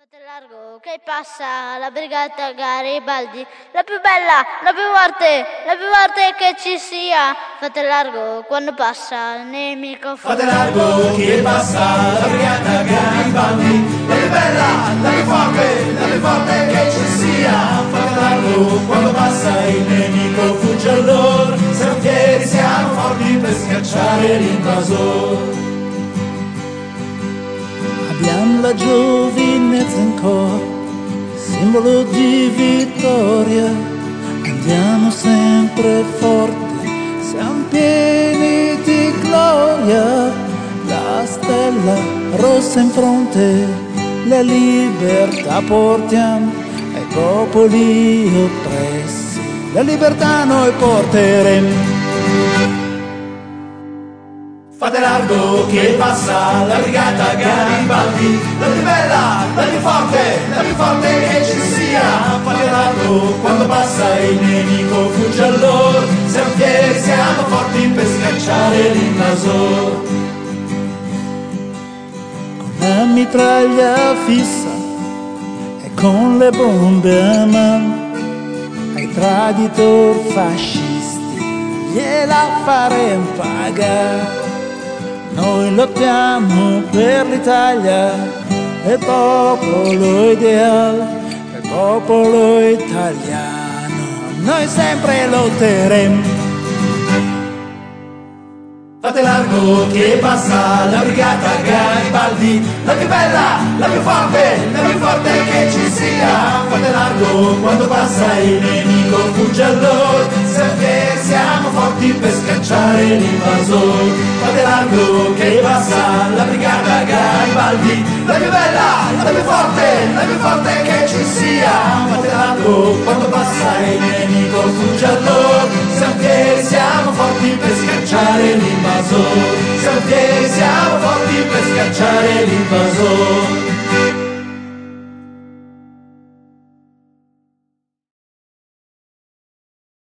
Fate largo che passa la brigata Garibaldi, la più bella, la più forte che ci sia. Fate largo quando passa il nemico. Fate largo che passa la brigata Garibaldi, la più bella, la più forte che ci sia. Fate largo quando passa il nemico, fugge allora. Siamo fieri, siamo forti per scacciare l'invasore. Abbiamo la giovinezza in cor, simbolo di vittoria. Andiamo sempre forti, siamo pieni di gloria. La stella rossa in fronte, la libertà portiamo ai popoli oppressi. La libertà noi porteremo. Fate largo che passa la brigata Garibaldi, la più bella, la più forte che ci sia. Fate largo quando passa il nemico, fugge allora. Siamo fieri, siamo forti per scacciare l'invasore. Con la mitraglia fissa e con le bombe a mano, ai traditori fascisti gliela faremo pagare. Noi lottiamo per l'Italia, il popolo ideale, il popolo italiano, noi sempre lotteremo. Fate largo che passa la brigata Garibaldi, la più bella, la più forte che ci sia. Fate largo quando passa il nemico, fugge allora. Siamo fieri, siamo forti per scacciare l'invasore. Fate largo che passa la brigata Garibaldi, la più bella, la più forte che ci sia. Fate largo quando passa il nemico, fugge allora. Siamo fieri, siamo forti per scacciare l'invasore. Siamo fieri, siamo forti per scacciare l'invasore.